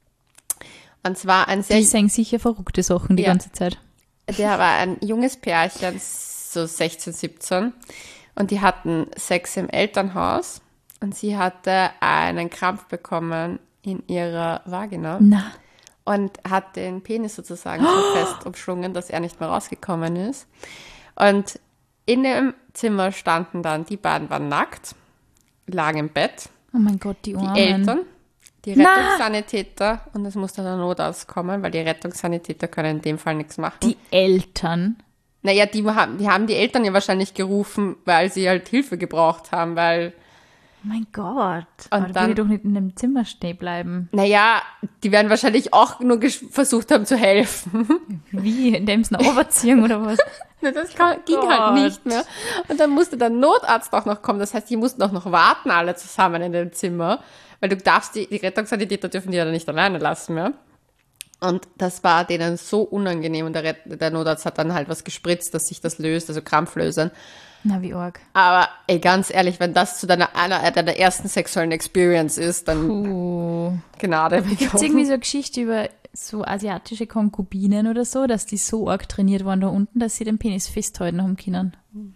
Und zwar ein sehr Die sagen sicher verrückte Sachen die Ja. ganze Zeit. Der war ein junges Pärchen, so sechzehn, siebzehn. Und die hatten Sex im Elternhaus. Und sie hatte einen Krampf bekommen in ihrer Vagina. Na, Und hat den Penis sozusagen so fest umschlungen, dass er nicht mehr rausgekommen ist. Und in dem Zimmer standen dann, die beiden waren nackt, lagen im Bett, oh mein Gott, die die Armen. Eltern, die Na! Rettungssanitäter, und es musste der Notarzt kommen, weil die Rettungssanitäter können in dem Fall nichts machen. Die Eltern. Naja, die haben, die haben die Eltern ja wahrscheinlich gerufen, weil sie halt Hilfe gebraucht haben, weil, Oh mein Gott. Und Aber da dann- will ich doch nicht in dem Zimmer stehen bleiben. naja, die werden wahrscheinlich auch nur gesch- versucht haben zu helfen. Wie? Indem sie eine Overziehung oder was? Na, das kann, ging Gott. halt nicht mehr. Und dann musste der Notarzt auch noch kommen. Das heißt, die mussten auch noch warten, alle zusammen in dem Zimmer. Weil du darfst, die, die Rettungssanitäter dürfen die ja dann nicht alleine lassen mehr. Und das war denen so unangenehm. Und der, Ret- der Notarzt hat dann halt was gespritzt, dass sich das löst, also Krampflösern. Na, wie arg. Aber ey, ganz ehrlich, wenn das zu deiner, einer deiner ersten sexuellen Experience ist, dann Puh. Gnade. Gibt es irgendwie so eine Geschichte über so asiatische Konkubinen oder so, dass die so arg trainiert waren da unten, dass sie den Penis festhalten haben können?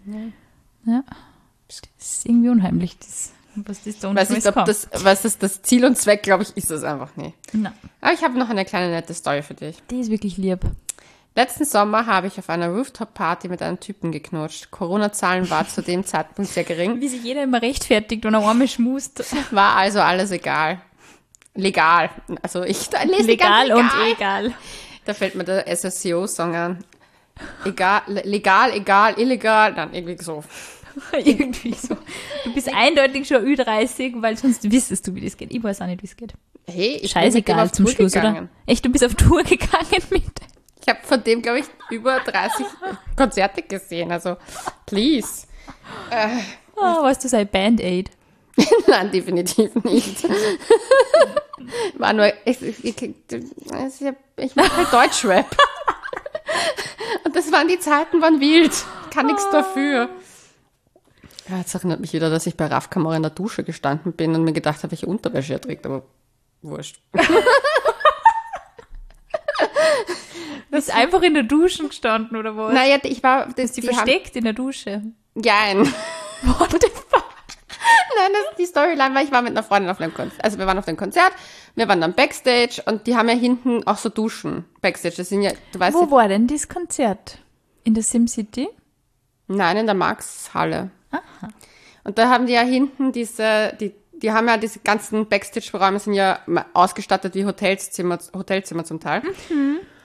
Ja. Das ist irgendwie unheimlich, das, was das da unten Weiß nicht, alles ob kann. das, was ist das Ziel und Zweck, glaube ich, ist das einfach nicht. Na, Aber ich habe noch eine kleine nette Story für dich. die ist wirklich lieb. Letzten Sommer habe ich auf einer Rooftop-Party mit einem Typen geknutscht. Corona-Zahlen war zu dem Zeitpunkt sehr gering, Wie sich jeder immer rechtfertigt, wenn er einmal schmust. war also alles egal. Legal. Also ich da lese Legal ganz und egal. egal. Da fällt mir der S S C O-Song an. Egal, le- legal, egal, illegal, dann irgendwie so. Irgendwie so. Du bist eindeutig schon Ü dreißig, weil sonst wüsstest du, wie das geht. Ich weiß auch nicht, wie es geht. Hey, ich bin mit dem Scheißegal auf zum Tour Schluss, gegangen. oder? Echt, du bist auf Tour gegangen mit. Ich habe von dem, glaube ich, über dreißig Konzerte gesehen. Also, please. Oh, warst du sein Band-Aid? Nein, definitiv nicht. War nur, ich, ich, ich, ich, ich mache halt Deutschrap. Und das waren die Zeiten, waren wild. Kann nichts dafür. Ja, jetzt erinnert mich wieder, dass ich bei Raf Kamora in der Dusche gestanden bin und mir gedacht habe, welche Unterwäsche er trägt, aber wurscht. Du bist einfach in der Dusche gestanden, oder was? Naja, ich war, das, Die, die haben, versteckt in der Dusche. Jein. What the fuck? Nein, das, die Storyline war, ich war mit einer Freundin auf einem Konzert. Also wir waren auf dem Konzert, wir waren dann Backstage und die haben ja hinten auch so Duschen. Backstage, das sind ja, du weißt Wo ja, war denn das Konzert? In der SimCity? nein, in der Marx-Halle. Und da haben die ja hinten diese, die, die haben ja diese ganzen Backstage-Räume sind ja ausgestattet wie Hotelzimmer, Hotelzimmer zum Teil.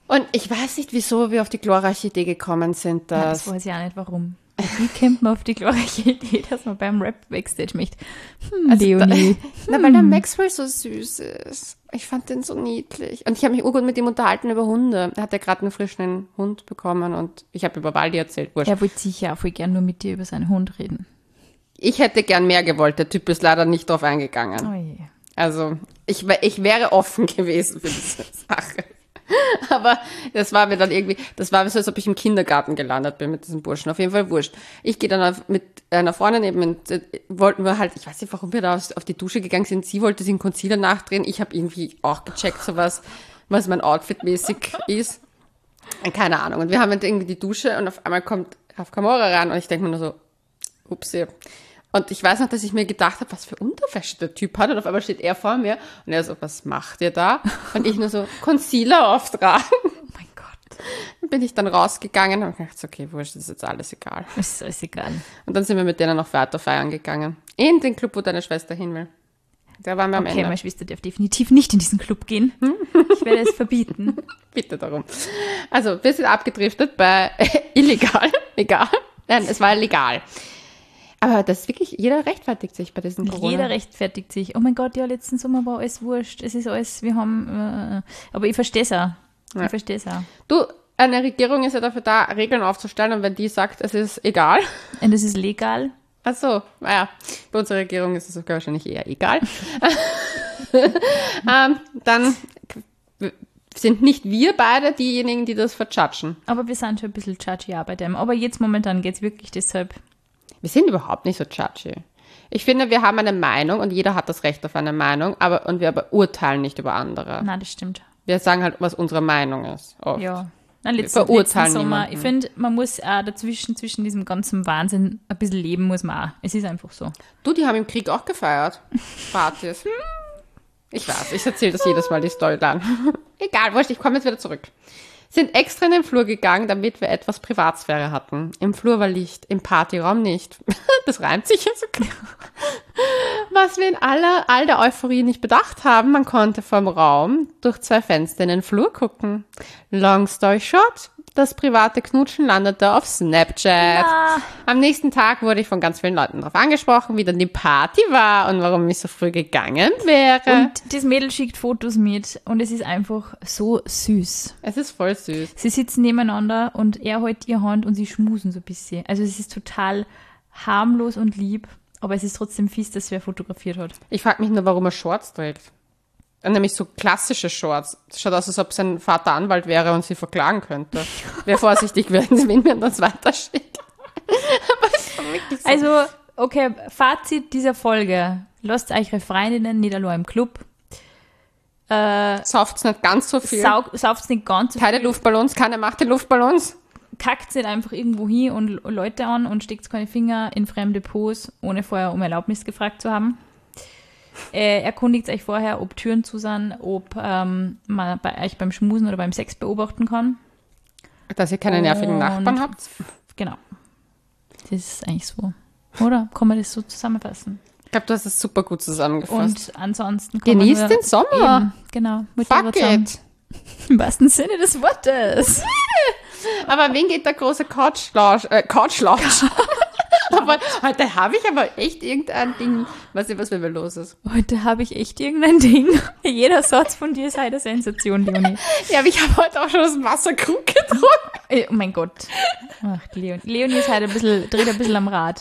Und ich weiß nicht, wieso wir auf die glorreiche Idee gekommen sind, Ja, dass... das weiß ich auch nicht, warum. Wie kommt man auf die glorreiche Idee, dass man beim Rap Backstage möchte? Hm, Also Leonie. Da, na, weil der Maxwell so süß ist. Ich fand den so niedlich. Und ich habe mich urgut mit ihm unterhalten über Hunde. Er hat ja gerade einen frischen Hund bekommen und ich habe über Waldi erzählt. Wurscht. Er wollte sicher auch voll gern nur mit dir über seinen Hund reden. Ich hätte gern mehr gewollt. Der Typ ist leider nicht drauf eingegangen. Oh je. Also ich, wär- ich wäre offen gewesen für diese Sache. Aber das war mir dann irgendwie, das war so, als ob ich im Kindergarten gelandet bin mit diesem Burschen. Auf jeden Fall wurscht. Ich gehe dann auf, mit einer Freundin eben, in, wollten wir halt, ich weiß nicht, warum wir da auf, auf die Dusche gegangen sind. Sie wollte sich einen Concealer nachdrehen. Ich habe irgendwie auch gecheckt, so was, was mein Outfit mäßig ist. Keine Ahnung. Und wir haben dann irgendwie die Dusche und auf einmal kommt Raf Kamora rein und ich denke mir nur so, upsie. Und ich weiß noch, dass ich mir gedacht habe, was für Unterwäsche der Typ hat. Und auf einmal steht er vor mir und er so, was macht ihr da? Und ich nur so, Concealer auftragen. Oh mein Gott. Dann bin ich dann rausgegangen und gedacht, okay, wurscht, das ist jetzt alles egal. Das ist alles egal. Und dann sind wir mit denen noch weiter feiern gegangen. In den Club, wo deine Schwester hin will. Da waren wir am Okay, Ende. meine Schwester darf definitiv nicht in diesen Club gehen. Ich werde es verbieten. Bitte darum. Also, wir sind abgedriftet bei illegal. Egal. Nein, es war legal. Aber das ist wirklich, jeder rechtfertigt sich bei diesen Corona. Jeder rechtfertigt sich. Oh mein Gott, ja, letzten Sommer war alles wurscht. Es ist alles, wir haben, äh, aber ich verstehe es auch. Ja. Ich verstehe es auch. Du, eine Regierung ist ja dafür da, Regeln aufzustellen und wenn die sagt, es ist egal. Und es ist legal. Ach so, naja, bei unserer Regierung ist es sogar wahrscheinlich eher egal. ähm, dann sind nicht wir beide diejenigen, die das verjudgen. Aber wir sind schon ein bisschen judgy auch bei dem. Aber jetzt momentan geht es wirklich deshalb. Wir sind überhaupt nicht so judgy. Ich finde, wir haben eine Meinung und jeder hat das Recht auf eine Meinung, aber und wir aber urteilen nicht über andere. Nein, das stimmt. Wir sagen halt, was unsere Meinung ist. Oft. Ja. Nein, letzten, verurteilen letzten Sommer. niemanden. Ich finde, man muss auch dazwischen, zwischen diesem ganzen Wahnsinn ein bisschen leben, muss man auch. Es ist einfach so. Du, die haben im Krieg auch gefeiert. Partys. Ich weiß, ich erzähle das jedes Mal, die Storyline. Egal, wurscht, ich komme jetzt wieder zurück. Sind extra in den Flur gegangen, damit wir etwas Privatsphäre hatten. Im Flur war Licht, im Partyraum nicht. Das reimt sich ja sogar. Was wir in aller, all der Euphorie nicht bedacht haben, man konnte vom Raum durch zwei Fenster in den Flur gucken. Long story short, das private Knutschen landete auf Snapchat. Ah. Am nächsten Tag wurde ich von ganz vielen Leuten darauf angesprochen, wie dann die Party war und warum ich so früh gegangen wäre. Und das Mädel schickt Fotos mit und es ist einfach so süß. Es ist voll süß. Sie sitzen nebeneinander und er hält ihre Hand und sie schmusen so ein bisschen. Also es ist total harmlos und lieb, aber es ist trotzdem fies, dass wer fotografiert hat. Ich frage mich nur, warum er Shorts trägt. Nämlich so klassische Shorts. Es schaut aus, als ob sein Vater Anwalt wäre und sie verklagen könnte. Wäre vorsichtig, wenn mir das weitersteht. Aber es ist wirklich so. Also, okay, Fazit dieser Folge. Lasst euch eure Freundinnen nicht allein im Club. Äh, Sauft's nicht ganz so viel. saug, sauft's nicht ganz so Keine Luftballons, keine Macht den Luftballons. Kackt nicht einfach irgendwo hin und Leute an und steckt keine Finger in fremde Pos, ohne vorher um Erlaubnis gefragt zu haben. Äh, erkundigt euch vorher, ob Türen zu sind, ob ähm, man bei euch beim Schmusen oder beim Sex beobachten kann. Dass ihr keine nervigen Und- Nachbarn habt. Genau. Das ist eigentlich so. Oder? Kann man das so zusammenfassen? Ich glaube, du hast es super gut zusammengefasst. Und ansonsten kann Genießt man nur, den Sommer. Eben, genau. Fuck Motivation. it. Im wahrsten Sinne des Wortes. Aber wen geht der große Couchlausch? Äh, Couchlausch. Aber heute habe ich aber echt irgendein Ding. Weiß nicht, was mit mir los ist. Heute habe ich echt irgendein Ding. Jeder Satz von dir ist eine Sensation, Leonie. Ja, aber ich habe heute auch schon das Wasserkrug getrunken. Äh, Oh mein Gott. Ach, Leonie. Leonie ist halt ein bisschen, dreht ein bisschen am Rad.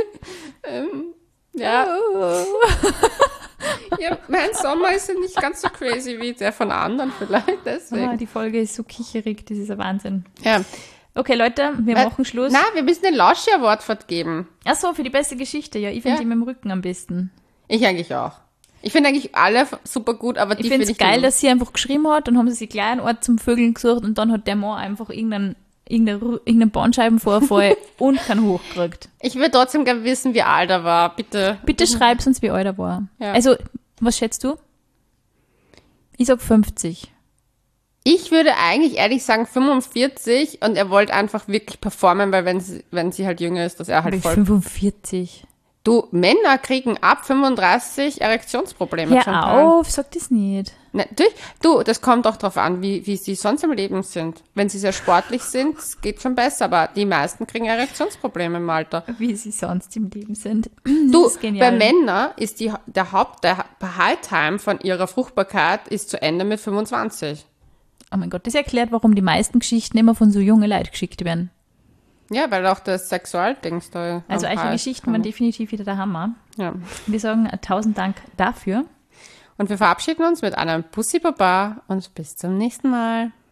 Ja, Oh. ja, mein Sommer ist ja nicht ganz so crazy wie der von anderen vielleicht. Deswegen. Ah, die Folge ist so kicherig, das ist ein Wahnsinn. Ja. Okay, Leute, wir Äh, machen Schluss. Na, wir müssen den Lauschi Award vergeben. Ach so, für die beste Geschichte. Ja, ich finde Ja. die mit dem Rücken am besten. Ich eigentlich auch. Ich finde eigentlich alle super gut, aber die Ich finde finde es geil, dass sie einfach geschrieben hat, dann haben sie sich gleich einen Ort zum Vögeln gesucht und dann hat der Mann einfach irgendeinen irgendeinen, Ru- irgendeinen Bandscheibenvorfall und keinen hochgekriegt. Ich würde trotzdem gerne wissen, wie alt er war. Bitte. Bitte schreib uns, wie alt er war. Ja. Also, was schätzt du? Ich sag fünfzig. Ich würde eigentlich ehrlich sagen fünfundvierzig und er wollte einfach wirklich performen, weil wenn sie, wenn sie halt jünger ist, dass er halt Aber ich voll... fünfundvierzig. Du, Männer kriegen ab fünfunddreißig Erektionsprobleme. zum Hör Teil. auf, sag das nicht. Natürlich. Du, das kommt doch drauf an, wie, wie sie sonst im Leben sind. Wenn sie sehr sportlich sind, geht schon besser, aber die meisten kriegen Erektionsprobleme im Alter. Wie sie sonst im Leben sind. Du, Das ist genial. bei Männern ist die, der Haupt, der Behalttime von ihrer Fruchtbarkeit ist zu Ende mit fünfundzwanzig. Oh mein Gott, das erklärt, warum die meisten Geschichten immer von so jungen Leuten geschickt werden. Ja, weil auch das Sexualdings da. Also am eure Hals Geschichten waren kommt. definitiv wieder der Hammer. Ja. Wir sagen tausend Dank dafür. Und wir verabschieden uns mit einem Bussi Baba und bis zum nächsten Mal.